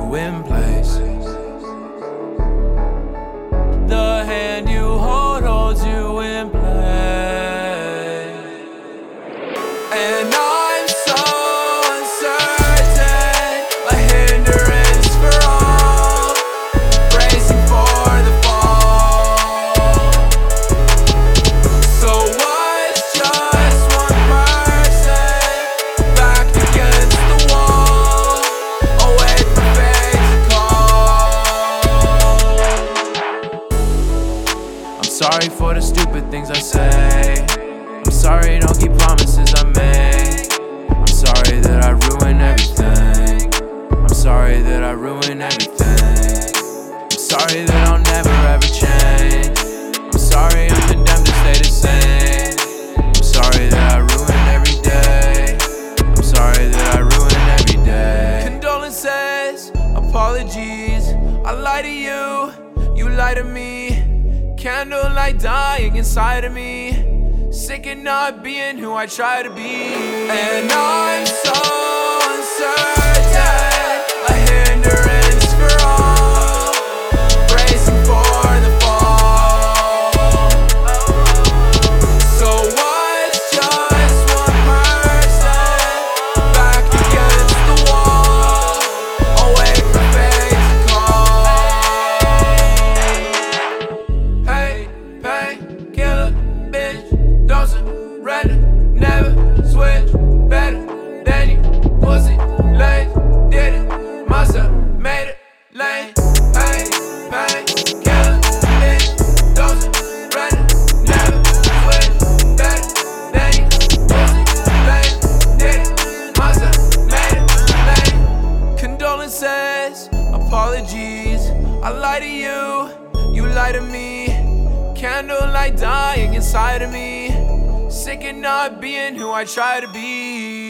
you in place. The hand you hold holds you in place. And I'm so uncertain, a hindrance for all, bracing for the fall. So what's just one person backed against the wall, away from face call? I'm sorry for the stupid things I say. I'm sorry I don't keep promises I make. I'm sorry that I ruin everything. I'm sorry that I ruin everything. I'm sorry that I'll never ever change. I'm sorry I'm condemned to stay the same. I'm sorry that I ruin every day. I'm sorry that I ruin every day. Condolences, apologies. I lie to you, you lie to me. Candlelight dying inside of me, sick of not being who I try to be. And I'm so uncertain, a hindrance for all, bracing for the fall. So what's just one person backed against the wall, away from face call? Hey, pain, killer, bitch, don't surrender, never switch, better than you, pussy, lame, did it myself, made it lame. Pain, pain, killer, bitch, don't surrender, never switch, better than you, pussy, lame, did it myself, made it lame. Condolences, apologies. I lie to you, you lie to me. Candlelight dying inside of me, sick of not being who I try to be.